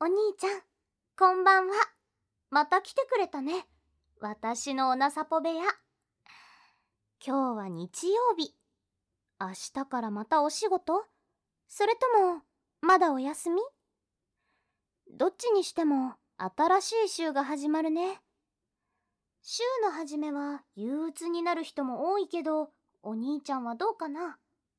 お兄ちゃん、こんばんは。また来てくれたね。私のおなさぽ部屋。今日は日曜日。明日からまたお仕事？それとも、まだお休み？どっちにしても新しい週が始まるね。週の初めは憂鬱になる人も多いけど、お兄ちゃんはどうかな？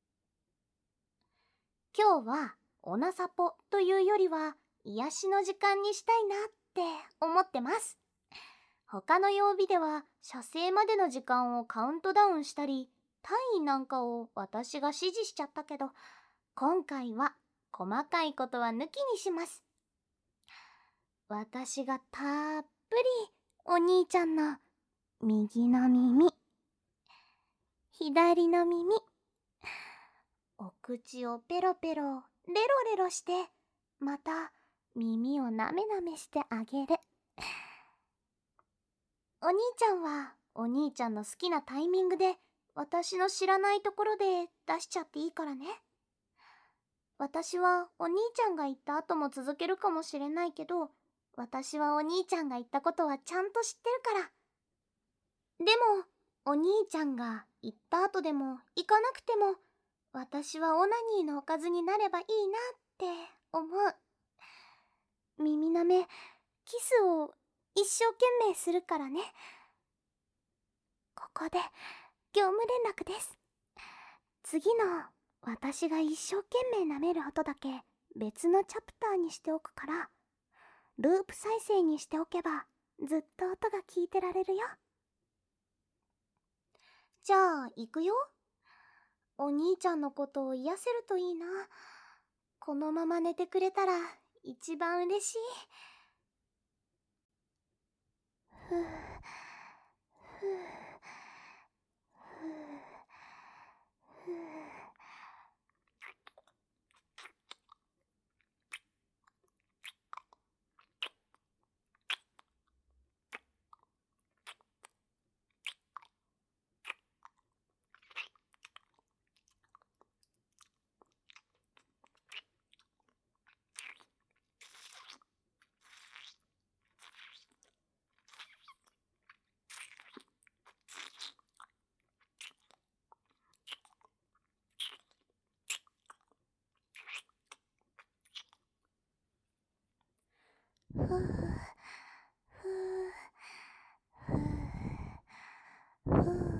今日はおなさぽというよりは癒しの時間にしたいなって思ってます。他の曜日では射精までの時間をカウントダウンしたり、単位なんかを私が指示しちゃったけど、今回は細かいことは抜きにします。私がたっぷりお兄ちゃんの右の耳、左の耳、お口をペロペロレロレロして、また耳をなめなめしてあげる。お兄ちゃんはお兄ちゃんの好きなタイミングで私の知らないところで出しちゃっていいからね。私はお兄ちゃんが言った後も続けるかもしれないけど、私はお兄ちゃんが言ったことはちゃんと知ってるから。でも、お兄ちゃんが言った後でも行かなくても、私はオナニーのおかずになればいいなって思う。耳なめ、キスを一生懸命するからね。ここで業務連絡です。次の私が一生懸命舐める音だけ別のチャプターにしておくから、ループ再生にしておけばずっと音が聞いてられるよ。じゃあ行くよ。お兄ちゃんのことを癒せるといいな。このまま寝てくれたら一番嬉しい。ふうふうふうふう。ふうふうふうふう。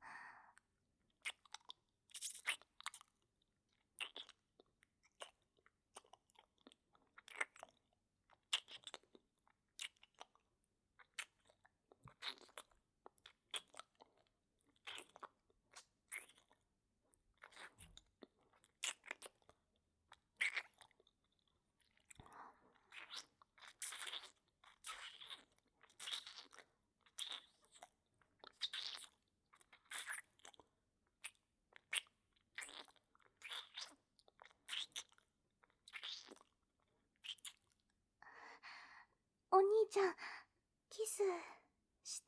お兄ちゃん、キスして。